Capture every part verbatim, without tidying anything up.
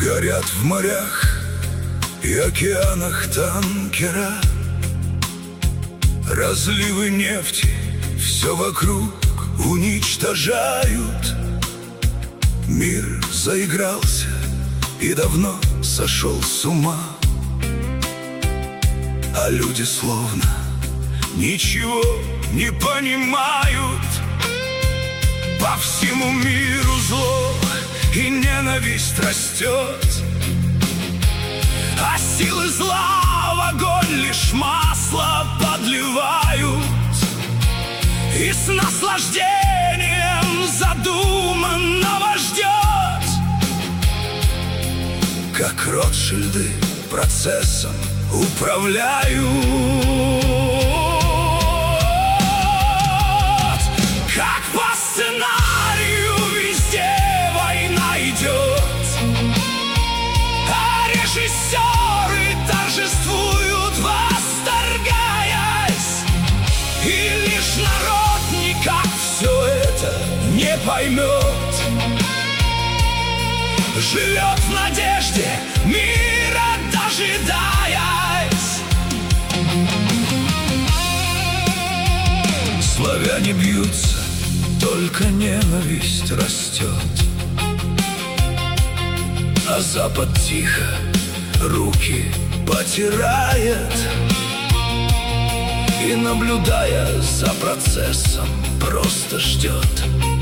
Горят в морях и океанах танкера, разливы нефти все вокруг уничтожают. Мир заигрался и давно сошел с ума, а люди словно ничего не понимают. По всему миру зло и ненависть растет, а силы зла в огонь лишь масло подливают. И с наслаждением задуманного ждет, как Ротшильды процессом управляют. Как по сценарию везде война идет, а режиссеры торжествуют, восторгаясь. И лишь народ никак все это не поймет, живет в надежде, мира дожидаясь. Славяне бьются, только ненависть растет, а Запад тихо руки потирает и, наблюдая за процессом, просто ждет.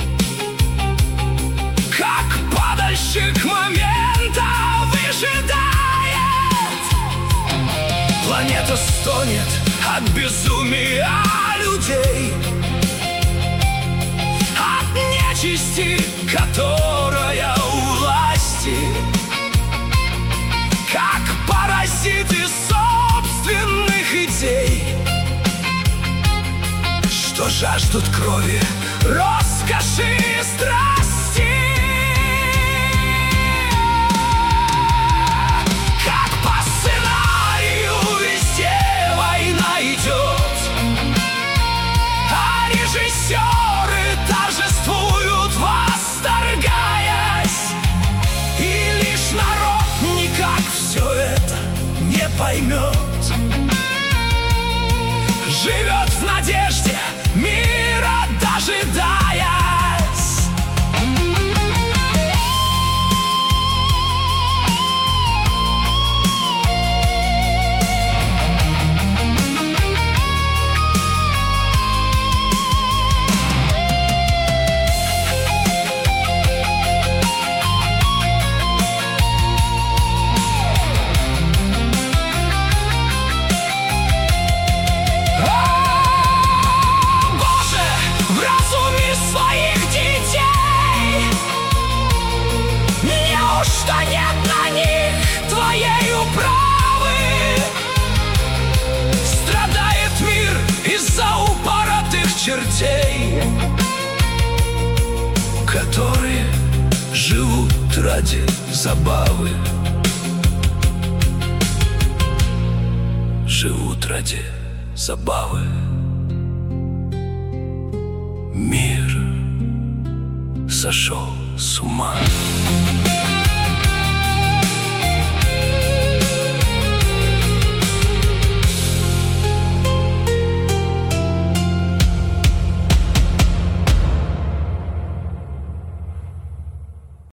Как падальщик момента выжидает, планета стонет от безумия людей, от нечисти, которая у власти, как паразиты собственных идей, что жаждут крови, роскоши и страсти. Как по сценарию везде война идет, а режиссеры торжествуют, восторгаясь. И лишь народ никак все это не поймет, живет в надежде, мира дожидаясь. Что нет на них твоей управы, страдает мир из-за упоротых чертей, которые живут ради забавы, живут ради забавы. Мир сошел с ума.